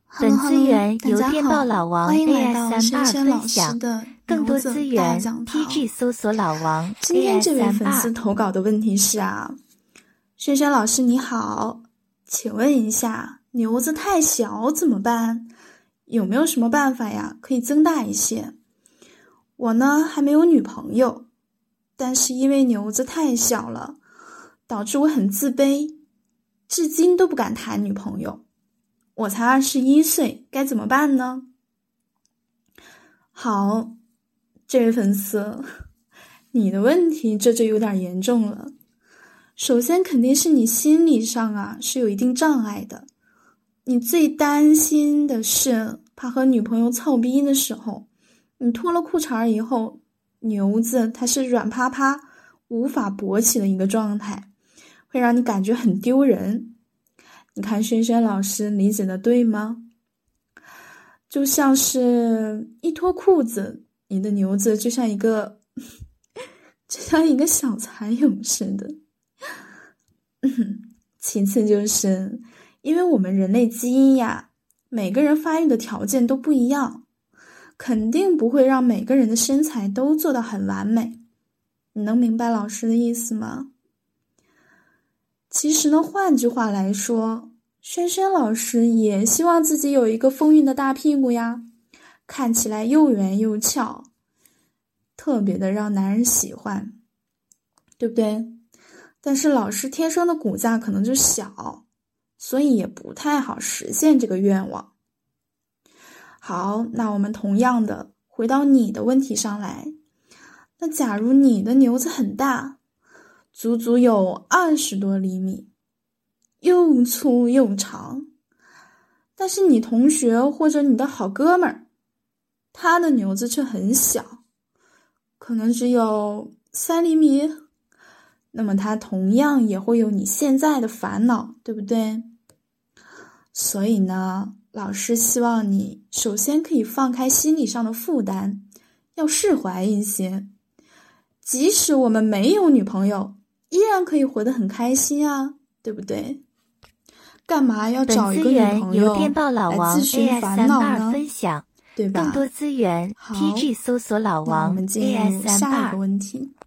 本资源由大家电报好， 老王欢迎来到 AS32 轩老师分享， 的更多牛子资源大讲堂。 PG 搜索老王今天这位粉丝 AS32。 投稿的问题是轩老师你好，请问一下，牛子太小怎么办？有没有什么办法呀，可以增大一些？我呢还没有女朋友，但是因为牛子太小了，导致我很自卑，至今都不敢谈女朋友。我才21岁，该怎么办呢？好，这位粉丝，你的问题这就有点严重了。首先肯定是你心理上是有一定障碍的。你最担心的是怕和女朋友操逼的时候，你脱了裤衩以后，牛子它是软趴趴无法勃起的一个状态，会让你感觉很丢人。你看轩老师理解的对吗？就像是一脱裤子，你的牛子就像一个小蚕蛹似的。其次就是因为我们人类基因每个人发育的条件都不一样，肯定不会让每个人的身材都做到很完美。你能明白老师的意思吗？其实呢，换句话来说，轩老师也希望自己有一个丰腴的大屁股呀，看起来又圆又翘，特别的让男人喜欢，对不对？但是老师天生的骨架可能就小，所以也不太好实现这个愿望。好，那我们同样的回到你的问题上来。那假如你的牛子很大，足足有20多厘米，又粗又长，但是你同学或者你的好哥们儿，他的牛子却很小，可能只有3厘米，那么他同样也会有你现在的烦恼，对不对？所以呢，老师希望你首先可以放开心理上的负担，要释怀一些。即使我们没有女朋友，依然可以活得很开心对不对？干嘛要找一个女朋友来自寻烦恼呢？ 分享， 对吧？ 更多资源 PG 搜索老王那我们进入下一个问题。